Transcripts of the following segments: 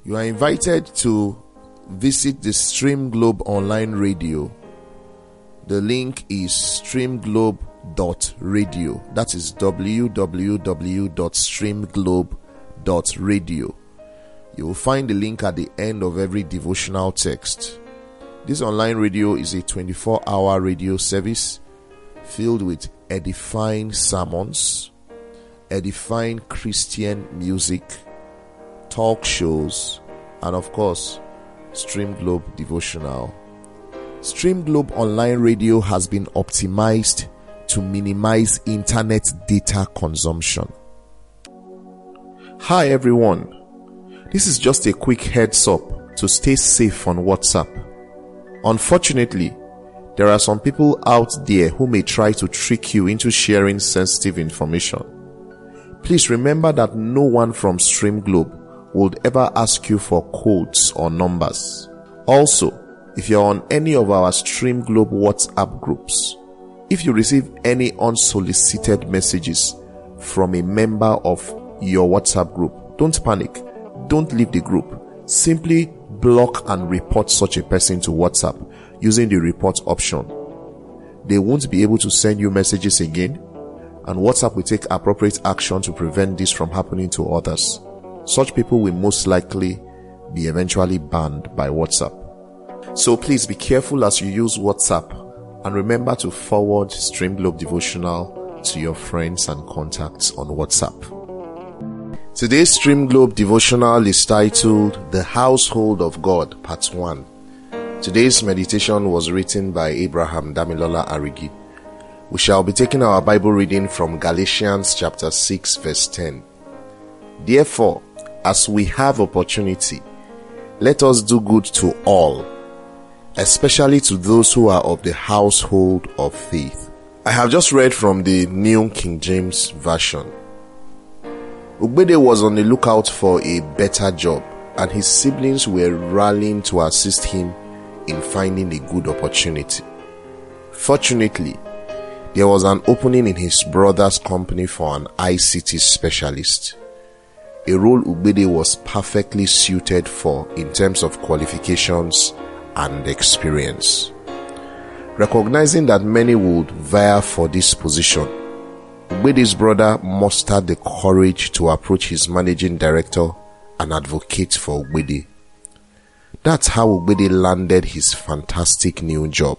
You are invited to visit the Stream Globe online radio. The link is streamglobe.radio. That is www.streamglobe.radio. You will find the link at the end of every devotional text. This online radio is a 24-hour radio service filled with edifying sermons, edifying Christian music, talk shows, and of course, Stream Globe devotional. Stream Globe online radio has been optimized to minimize internet data consumption. Hi everyone, this is just a quick heads up to stay safe on WhatsApp. Unfortunately, there are some people out there who may try to trick you into sharing sensitive information. Please remember that no one from Stream Globe would ever ask you for codes or numbers. Also, if you're on any of our Stream Globe WhatsApp groups, if you receive any unsolicited messages from a member of your WhatsApp group, don't panic. Don't leave the group. Simply block and report such a person to WhatsApp using the report option. They won't be able to send you messages again, and WhatsApp will take appropriate action to prevent this from happening to others. Such people will most likely be eventually banned by WhatsApp. So please be careful as you use WhatsApp, and remember to forward Stream Globe devotional to your friends and contacts on WhatsApp. Today's Stream Globe devotional is titled The Household of God, Part 1. Today's meditation was written by Abraham Damilola Arigi. We shall be taking our Bible reading from Galatians chapter 6 verse 10. Therefore, as we have opportunity, let us do good to all, especially to those who are of the household of faith. I have just read from the New King James Version. Ugbede was on the lookout for a better job, and his siblings were rallying to assist him in finding a good opportunity. Fortunately, there was an opening in his brother's company for an ICT specialist, a role Ugbede was perfectly suited for in terms of qualifications and experience. Recognizing that many would vie for this position, Ugbede's brother mustered the courage to approach his managing director and advocate for Ugbede. That's how Ugbede landed his fantastic new job.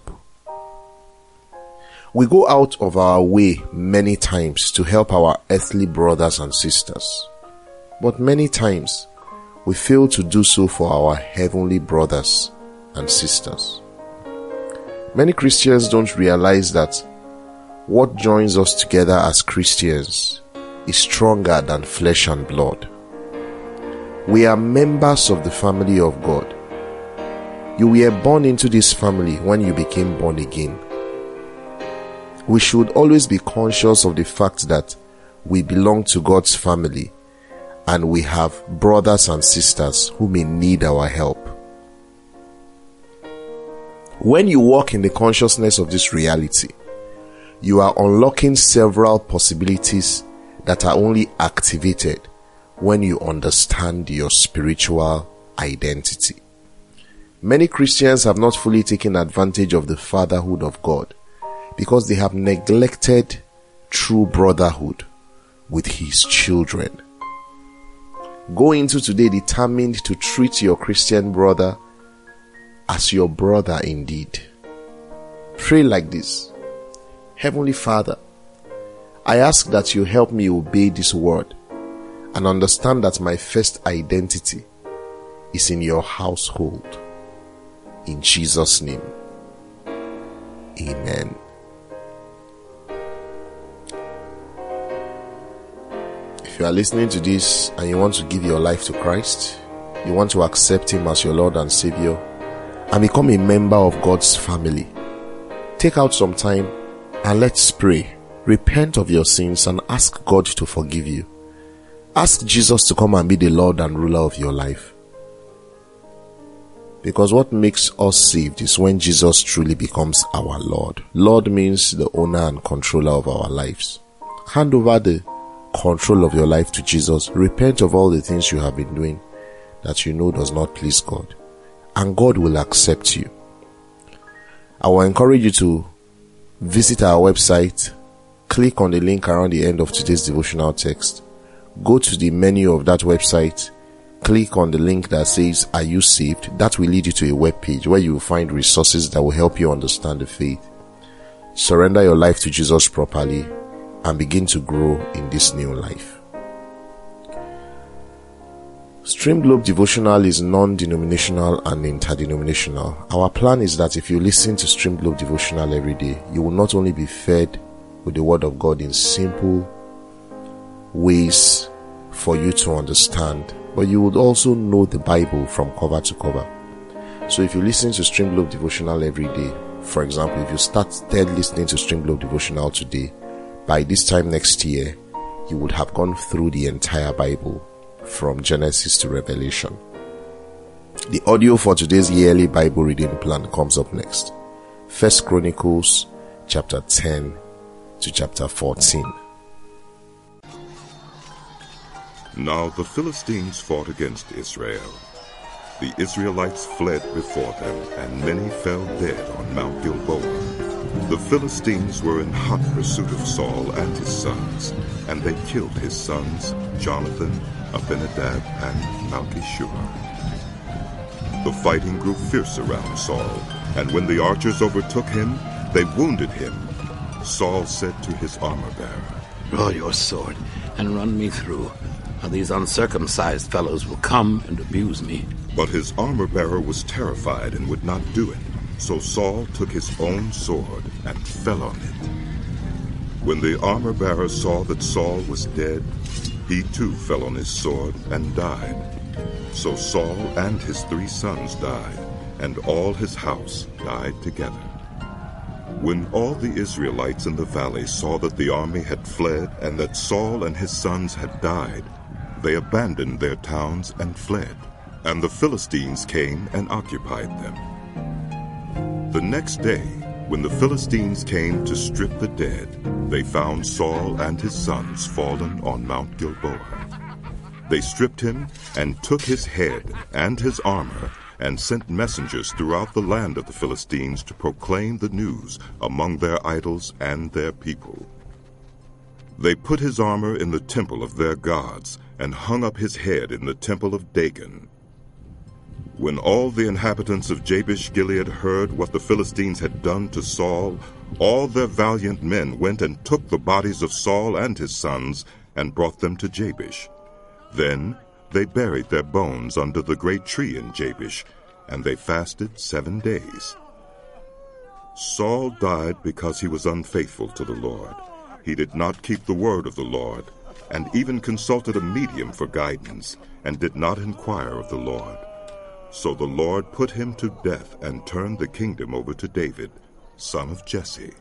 We go out of our way many times to help our earthly brothers and sisters, but many times we fail to do so for our heavenly brothers and sisters. Many Christians don't realize that what joins us together as Christians is stronger than flesh and blood. We are members of the family of God. You were born into this family when you became born again. We should always be conscious of the fact that we belong to God's family, and we have brothers and sisters who may need our help. When you walk in the consciousness of this reality, you are unlocking several possibilities that are only activated when you understand your spiritual identity. Many Christians have not fully taken advantage of the fatherhood of God because they have neglected true brotherhood with His children. Go into today determined to treat your Christian brother as your brother indeed. Pray like this: Heavenly Father, I ask that you help me obey this word and understand that my first identity is in your household. In Jesus' name, amen. If you are listening to this and you want to give your life to Christ, you want to accept Him as your Lord and Savior, and become a member of God's family, take out some time and let's pray. Repent of your sins and ask God to forgive you. Ask Jesus to come and be the Lord and ruler of your life. Because what makes us saved is when Jesus truly becomes our Lord. Lord means the owner and controller of our lives. Hand over the control of your life to Jesus. Repent of all the things you have been doing. that you know does not please God, and God will accept you. I will encourage you to visit our website, click on the link around the end of today's devotional text, go to the menu of that website, click on the link that says, "Are you saved?" That will lead you to a web page where you will find resources that will help you understand the faith. Surrender your life to Jesus properly and begin to grow in this new life. Stream Globe Devotional is non-denominational and interdenominational. Our plan is that if you listen to Stream Globe Devotional every day, you will not only be fed with the Word of God in simple ways for you to understand, but you would also know the Bible from cover to cover. So if you listen to Stream Globe Devotional every day, for example, if you started listening to Stream Globe Devotional today, by this time next year, you would have gone through the entire Bible from Genesis to Revelation. The audio for today's yearly Bible reading plan comes up next. 1 Chronicles chapter 10 to chapter 14. Now the Philistines fought against Israel. The Israelites fled before them, and many fell dead on Mount Gilboa. The Philistines were in hot pursuit of Saul and his sons, and they killed his sons, Jonathan, Abinadab, and Malchishua. The fighting grew fierce around Saul, and when the archers overtook him, they wounded him. Saul said to his armor-bearer, "Draw your sword and run me through, or these uncircumcised fellows will come and abuse me." But his armor-bearer was terrified and would not do it. So Saul took his own sword and fell on it. When the armor-bearer saw that Saul was dead, he too fell on his sword and died. So Saul and his 3 sons died, and all his house died together. When all the Israelites in the valley saw that the army had fled and that Saul and his sons had died, they abandoned their towns and fled, and the Philistines came and occupied them. The next day, when the Philistines came to strip the dead, they found Saul and his sons fallen on Mount Gilboa. They stripped him and took his head and his armor and sent messengers throughout the land of the Philistines to proclaim the news among their idols and their people. They put his armor in the temple of their gods and hung up his head in the temple of Dagon. When all the inhabitants of Jabesh-Gilead heard what the Philistines had done to Saul, all their valiant men went and took the bodies of Saul and his sons and brought them to Jabesh. Then they buried their bones under the great tree in Jabesh, and they fasted 7 days. Saul died because he was unfaithful to the Lord. He did not keep the word of the Lord, and even consulted a medium for guidance, and did not inquire of the Lord. So the Lord put him to death and turned the kingdom over to David, son of Jesse.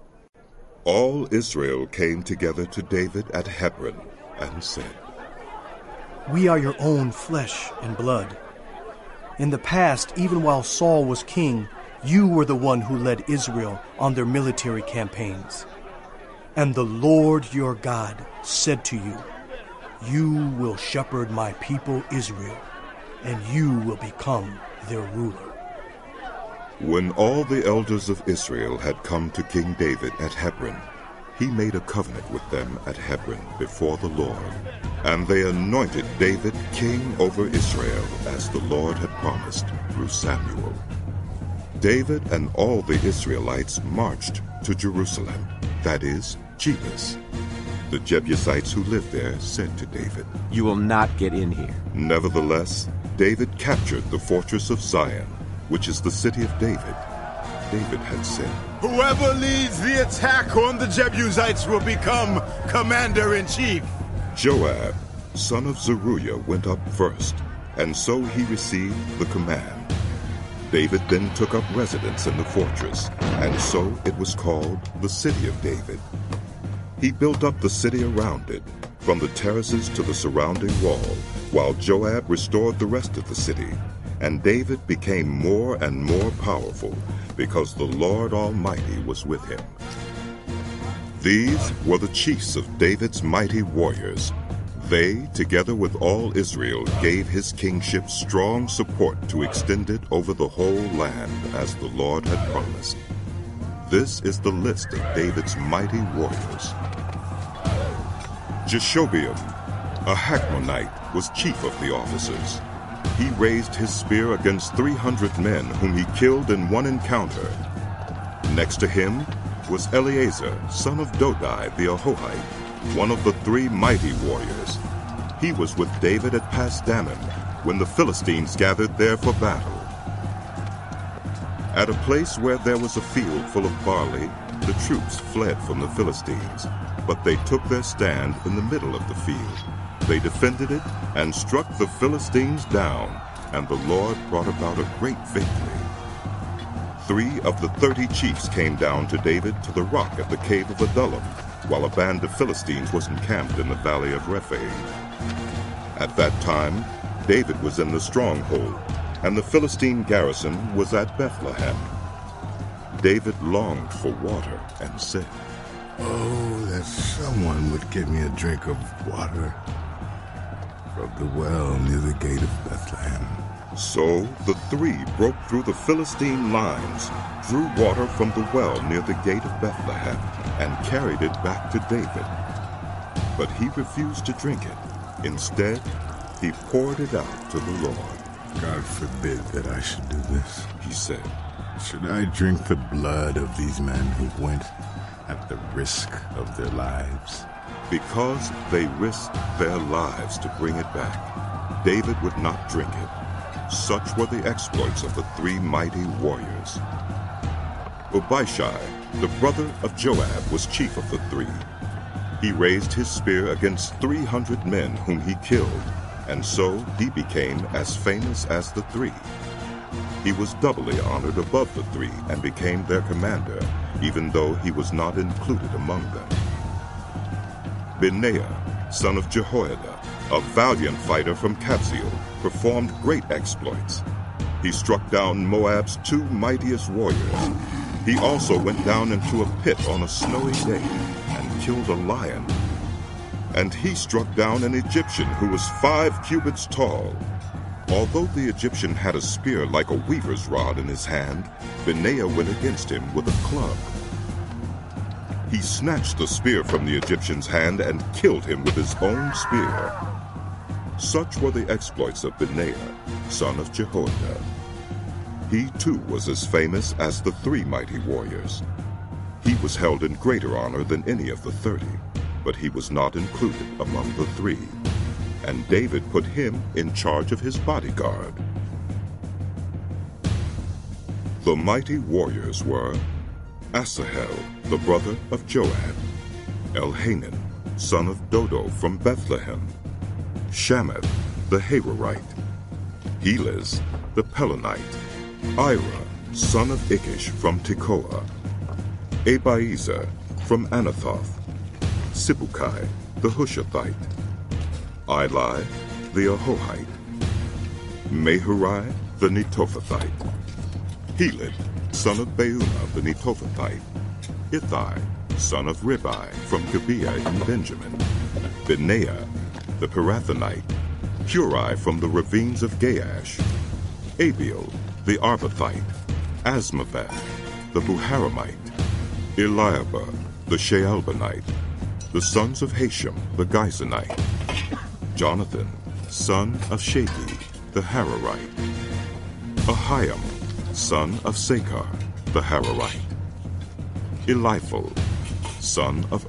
All Israel came together to David at Hebron and said, "We are your own flesh and blood. In the past, even while Saul was king, you were the one who led Israel on their military campaigns. And the Lord your God said to you, 'You will shepherd my people Israel, and you will become their ruler.'" When all the elders of Israel had come to King David at Hebron, he made a covenant with them at Hebron before the Lord, and they anointed David king over Israel, as the Lord had promised through Samuel. David and all the Israelites marched to Jerusalem, that is, Jebus. The Jebusites who lived there said to David, "You will not get in here." Nevertheless, David captured the fortress of Zion, which is the city of David. David had said, "Whoever leads the attack on the Jebusites will become commander-in-chief." Joab, son of Zeruiah, went up first, and so he received the command. David then took up residence in the fortress, and so it was called the City of David. He built up the city around it, from the terraces to the surrounding wall, while Joab restored the rest of the city. And David became more and more powerful, because the Lord Almighty was with him. These were the chiefs of David's mighty warriors. They, together with all Israel, gave his kingship strong support to extend it over the whole land as the Lord had promised. This is the list of David's mighty warriors. Jeshobeam, a Hachmonite, was chief of the officers. He raised his spear against 300 men whom he killed in one encounter. Next to him was Eleazar, son of Dodai the Ahohite, one of the 3 mighty warriors. He was with David at Pas-Dammim when the Philistines gathered there for battle. At a place where there was a field full of barley, the troops fled from the Philistines, but they took their stand in the middle of the field. They defended it and struck the Philistines down, and the Lord brought about a great victory. 3 of the 30 chiefs came down to David to the rock at the cave of Adullam, while a band of Philistines was encamped in the valley of Rephaim. At that time, David was in the stronghold, and the Philistine garrison was at Bethlehem. David longed for water and said, "Oh, that someone would give me a drink of water from the well near the gate of Bethlehem." So the 3 broke through the Philistine lines, drew water from the well near the gate of Bethlehem, and carried it back to David. But he refused to drink it. Instead, he poured it out to the Lord. "God forbid that I should do this," he said. "Should I drink the blood of these men who went at the risk of their lives?" Because they risked their lives to bring it back, David would not drink it. Such were the exploits of the 3 mighty warriors. Abishai, the brother of Joab, was chief of the 3. He raised his spear against 300 men whom he killed, and so he became as famous as the 3. He was doubly honored above the 3 and became their commander, even though he was not included among them. Benaiah, son of Jehoiada, a valiant fighter from Kabzeel, performed great exploits. He struck down Moab's 2 mightiest warriors. He also went down into a pit on a snowy day and killed a lion. And he struck down an Egyptian who was 5 cubits tall. Although the Egyptian had a spear like a weaver's rod in his hand, Benaiah went against him with a club. He snatched the spear from the Egyptian's hand and killed him with his own spear. Such were the exploits of Benaiah, son of Jehoiada. He too was as famous as the 3 mighty warriors. He was held in greater honor than any of the 30, but he was not included among the 3. And David put him in charge of his bodyguard. The mighty warriors were Asahel, the brother of Joab, Elhanan, son of Dodo from Bethlehem, Shamath, the Hararite, Helez, the Pelonite, Ira, son of Ikish from Tekoa, Abiezer from Anathoth, Sibukai, the Hushathite, Eli, the Ahohite, Mehurai, the Netophathite, Heled, son of Beunah the Netophathite, Ithai, son of Ribai from Gibeah in Benjamin, Benaiah, the Pirathonite, Hurai from the ravines of Gaash, Abiel, the Arbathite, Asmaveth, the Buharamite, Eliahba, the Shaalbanite, the sons of Hashem, the Gizonite, Jonathan, son of Shagi, the Hararite, Ahiam, son of Sakar, the Hararite, Eliphal, son of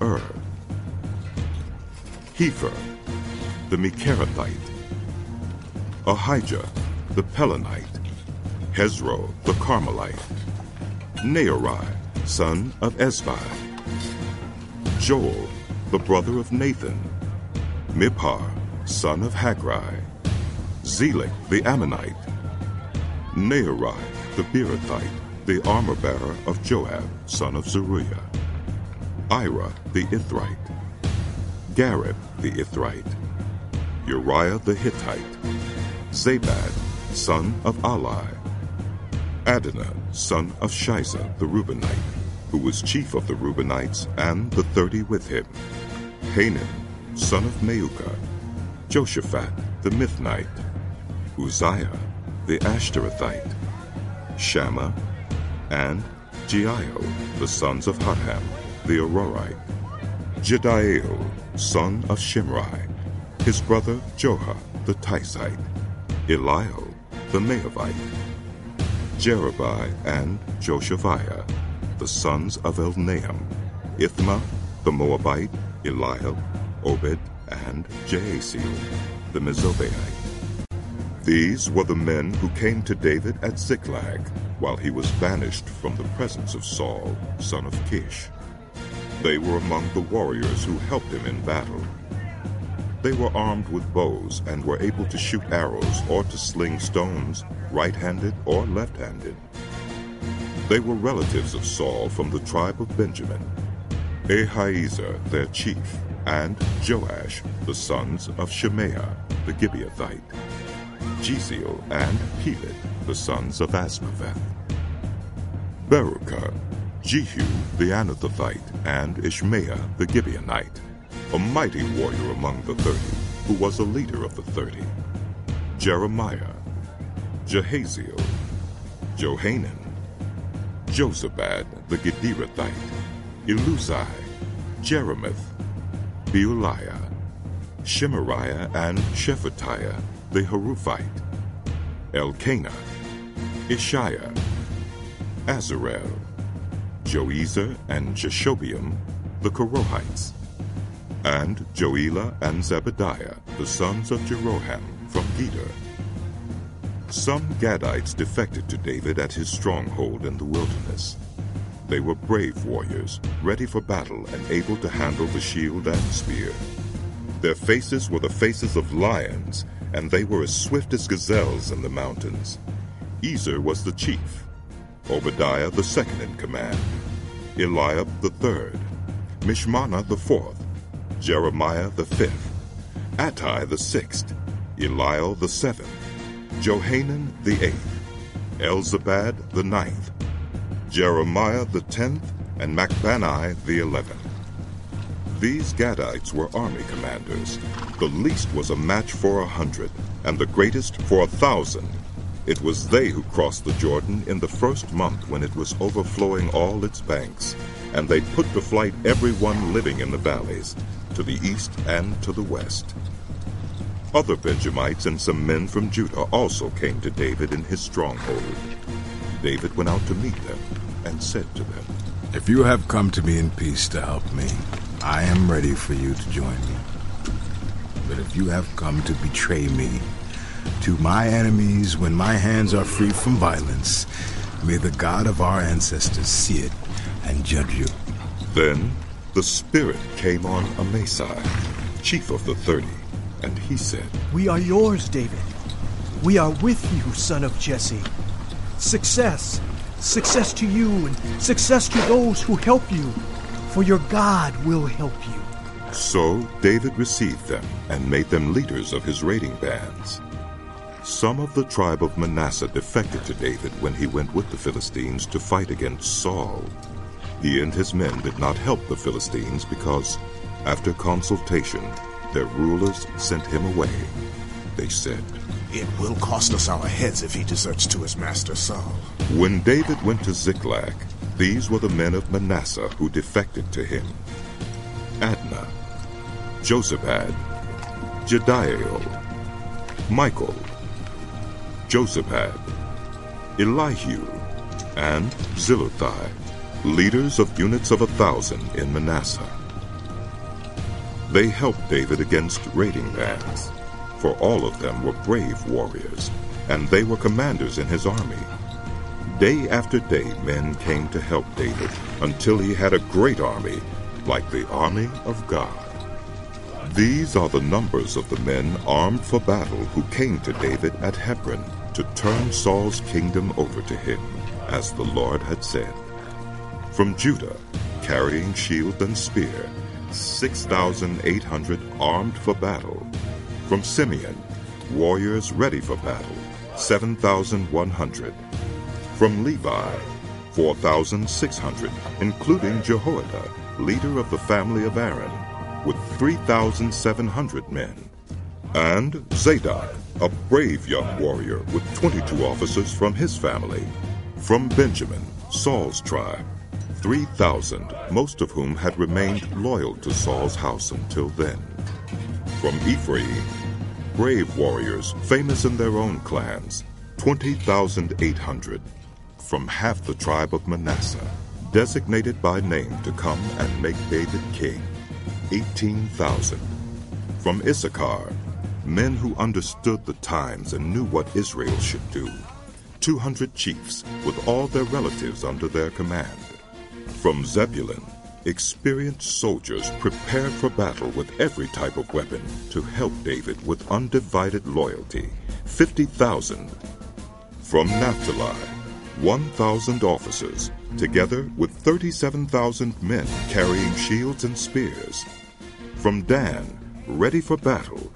Hefer, the Mecherathite, Ahijah, the Pelonite, Hezro, the Carmelite, Nearai, son of Ezbai, Joel, the brother of Nathan, Miphar, son of Hagrai, Zelek, the Ammonite, Nearai, the Beerothite, the armor-bearer of Joab, son of Zeruiah, Ira, the Ithrite, Gareb, the Ithrite, Uriah the Hittite, Zabad, son of Ali, Adonah, son of Shiza the Reubenite, who was chief of the Reubenites, and the 30 with him, Hanan, son of Maukah, Joshaphat the Mithnite, Uzziah the Ashtorethite, Shammah, and Jeiel, the sons of Hatam the Arorite, Jediael, son of Shimri, his brother Joha the Tizite, Eliel the Maavite, Jerubai and Joshaviah, the sons of Elnaam, Ithma the Moabite, Eliel, Obed, and Jaasiel the Mezobaite. These were the men who came to David at Ziklag, while he was banished from the presence of Saul, son of Kish. They were among the warriors who helped him in battle. They were armed with bows and were able to shoot arrows or to sling stones, right-handed or left-handed. They were relatives of Saul from the tribe of Benjamin, Ahiezer their chief, and Joash, the sons of Shemaiah the Gibeathite, Jeziel and Peled, the sons of Asmaveth, Beruchah, Jehu the Anathothite, and Ishmael the Gibeonite, a mighty warrior among the 30, who was a leader of the 30, Jeremiah, Jehaziel, Johanan, Jozabad the Gederathite, Eluzai, Jerimoth, Beuliah, Shemariah and Shephatiah the Haruphite, Elkanah, Ishiah, Azarel, Joezer and Jeshobeam the Korohites, and Joelah and Zebadiah the sons of Jeroham from Geder. Some Gadites defected to David at his stronghold in the wilderness. They were brave warriors, ready for battle and able to handle the shield and spear. Their faces were the faces of lions, and they were as swift as gazelles in the mountains. Ezer was the chief, Obadiah the second in command, Eliab the third, Mishmannah the fourth, Jeremiah the fifth, Attai the sixth, Eliel the seventh, Johanan the eighth, Elzabad the ninth, Jeremiah the 10th, and Macbanai the 11th. These Gadites were army commanders. The least was a match for 100, and the greatest for 1,000. It was they who crossed the Jordan in the first month when it was overflowing all its banks, and they put to flight everyone living in the valleys, to the east and to the west. Other Benjamites and some men from Judah also came to David in his stronghold. David went out to meet them and said to them, If you have come to me in peace to help me, I am ready for you to join me. But if you have come to betray me to my enemies when my hands are free from violence, may the God of our ancestors see it and judge you. Then the Spirit came on Amasai, chief of the 30, and he said, We are yours, David. We are with you, son of Jesse. Success! Success to you and success to those who help you, for your God will help you. So David received them and made them leaders of his raiding bands. Some of the tribe of Manasseh defected to David when he went with the Philistines to fight against Saul. He and his men did not help the Philistines because, after consultation, their rulers sent him away. They said, It will cost us our heads if he deserts to his master Saul. When David went to Ziklag, these were the men of Manasseh who defected to him: Adnah, Jozabad, Jediael, Michael, Jozabad, Elihu, and Zillothai, leaders of units of 1,000 in Manasseh. They helped David against raiding bands, for all of them were brave warriors, and they were commanders in his army. Day after day men came to help David, until he had a great army, like the army of God. These are the numbers of the men armed for battle who came to David at Hebron to turn Saul's kingdom over to him, as the Lord had said. From Judah, carrying shield and spear, 6,800 armed for battle. From Simeon, warriors ready for battle, 7,100. From Levi, 4,600, including Jehoiada, leader of the family of Aaron, with 3,700 men. And Zadok, a brave young warrior with 22 officers from his family. From Benjamin, Saul's tribe, 3,000, most of whom had remained loyal to Saul's house until then. From Ephraim, brave warriors famous in their own clans, 20,800. From half the tribe of Manasseh, designated by name to come and make David king, 18,000. From Issachar, men who understood the times and knew what Israel should do, 200 chiefs with all their relatives under their command. From Zebulun, experienced soldiers prepared for battle with every type of weapon to help David with undivided loyalty, 50,000. From Naphtali, 1,000 officers, together with 37,000 men carrying shields and spears. From Dan, ready for battle,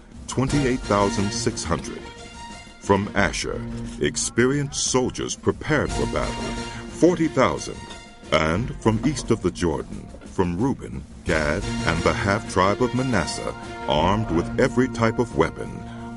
28,600. From Asher, experienced soldiers prepared for battle, 40,000. And from east of the Jordan, from Reuben, Gad, and the half-tribe of Manasseh, armed with every type of weapon,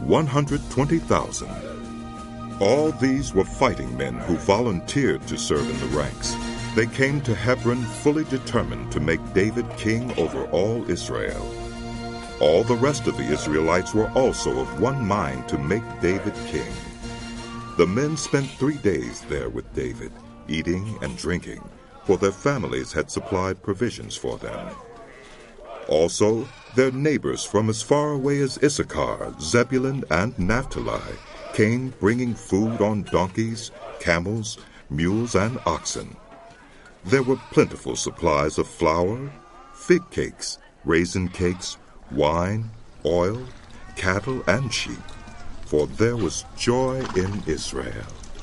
120,000. All these were fighting men who volunteered to serve in the ranks. They came to Hebron fully determined to make David king over all Israel. All the rest of the Israelites were also of one mind to make David king. The men spent 3 days there with David, eating and drinking, for their families had supplied provisions for them. Also, their neighbors from as far away as Issachar, Zebulun, and Naphtali came bringing food on donkeys, camels, mules, and oxen. There were plentiful supplies of flour, fig cakes, raisin cakes, wine, oil, cattle, and sheep, for there was joy in Israel.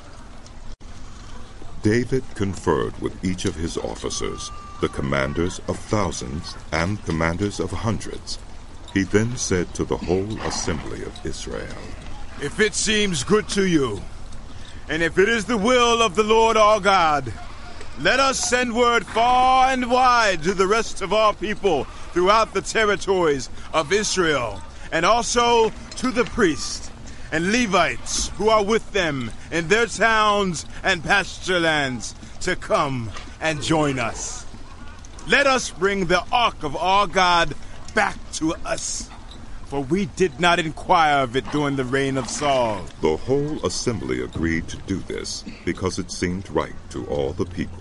David conferred with each of his officers, the commanders of thousands and commanders of hundreds. He then said to the whole assembly of Israel, "If it seems good to you, and if it is the will of the Lord our God, let us send word far and wide to the rest of our people throughout the territories of Israel, and also to the priests and Levites who are with them in their towns and pasture lands to come and join us. Let us bring the ark of our God back to us, for we did not inquire of it during the reign of Saul." The whole assembly agreed to do this because it seemed right to all the people.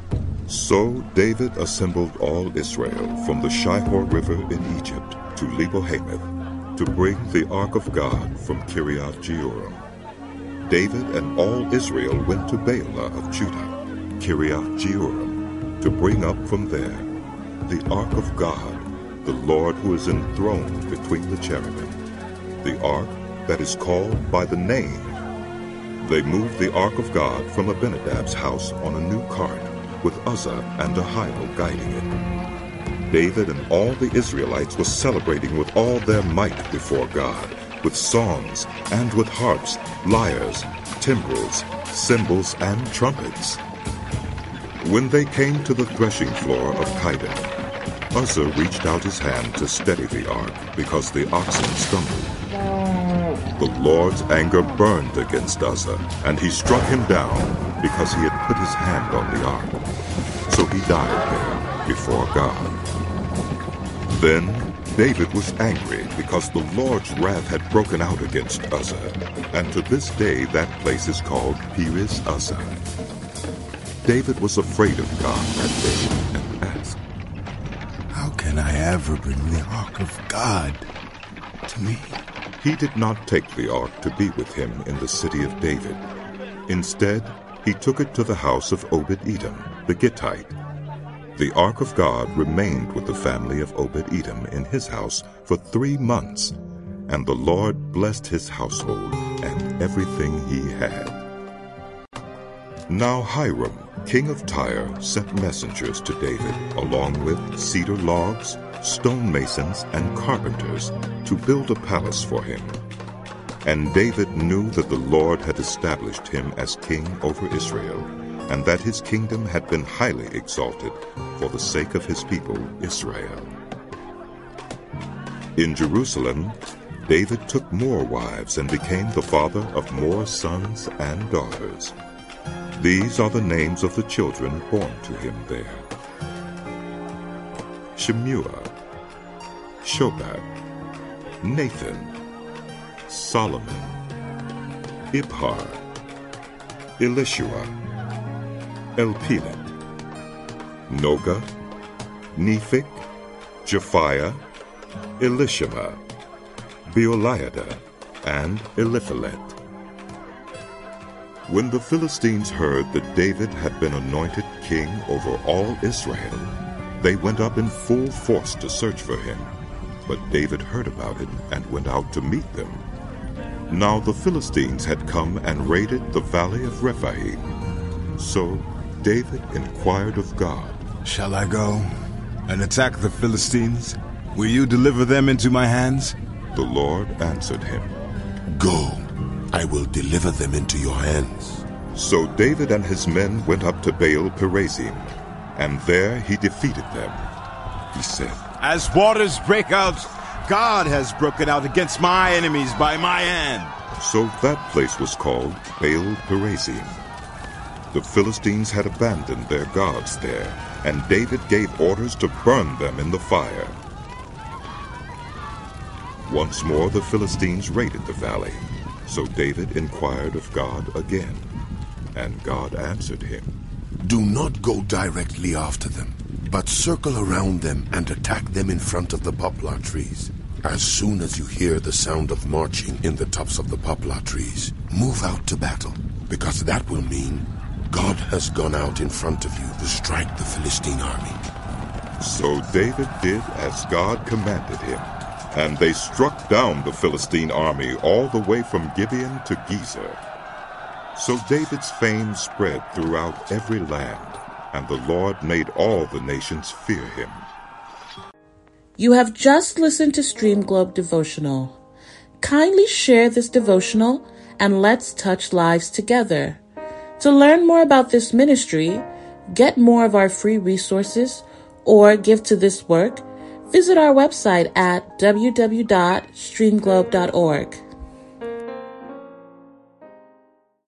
So David assembled all Israel from the Shihor River in Egypt to Lebo-Hamath to bring the ark of God from Kiriath-Jearim. David and all Israel went to Baalah of Judah, Kiriath-Jearim, to bring up from there the ark of God, the Lord who is enthroned between the cherubim, the ark that is called by the name. They moved the ark of God from Abinadab's house on a new cart, with Uzzah and Ahio guiding it. David and all the Israelites were celebrating with all their might before God, with songs and with harps, lyres, timbrels, cymbals, and trumpets. When they came to the threshing floor of Kidon, Uzzah reached out his hand to steady the ark because the oxen stumbled. The Lord's anger burned against Uzzah, and he struck him down because he had put his hand on the ark. So he died there before God. Then David was angry because the Lord's wrath had broken out against Uzzah, and to this day that place is called Perez Uzzah. David was afraid of God that day and asked, "How can I ever bring the ark of God to me?" He did not take the ark to be with him in the city of David. Instead, he took it to the house of Obed-Edom, the Gittite. The ark of God remained with the family of Obed-Edom in his house for 3 months, and the Lord blessed his household and everything he had. Now Hiram, king of Tyre, sent messengers to David, along with cedar logs, stonemasons, and carpenters, to build a palace for him. And David knew that the Lord had established him as king over Israel, and that his kingdom had been highly exalted for the sake of his people Israel. In Jerusalem, David took more wives and became the father of more sons and daughters. These are the names of the children born to him there: Shemua, Shobab, Nathan, Solomon, Ibhar, Elishua, Elpelet, Noga, Nephik, Japhiah, Elishama, Beoliada, and Eliphalet. When the Philistines heard that David had been anointed king over all Israel, they went up in full force to search for him. But David heard about it and went out to meet them. Now the Philistines had come and raided the valley of Rephaim. So David inquired of God, "Shall I go and attack the Philistines? Will you deliver them into my hands?" The Lord answered him, Go, I will deliver them into your hands. So David and his men went up to Baal Perazim, and there he defeated them. He said, As waters break out, God has broken out against my enemies by my hand. So that place was called Baal Perazim. The Philistines had abandoned their gods there, and David gave orders to burn them in the fire. Once more the Philistines raided the valley. So David inquired of God again, and God answered him, Do not go directly after them, but circle around them and attack them in front of the poplar trees. As soon as you hear the sound of marching in the tops of the poplar trees, move out to battle, because that will mean God has gone out in front of you to strike the Philistine army. So David did as God commanded him, and they struck down the Philistine army all the way from Gibeon to Gezer. So David's fame spread throughout every land, and the Lord made all the nations fear him. You have just listened to Stream Globe Devotional. Kindly share this devotional and let's touch lives together. To learn more about this ministry, get more of our free resources, or give to this work, visit our website at www.streamglobe.org.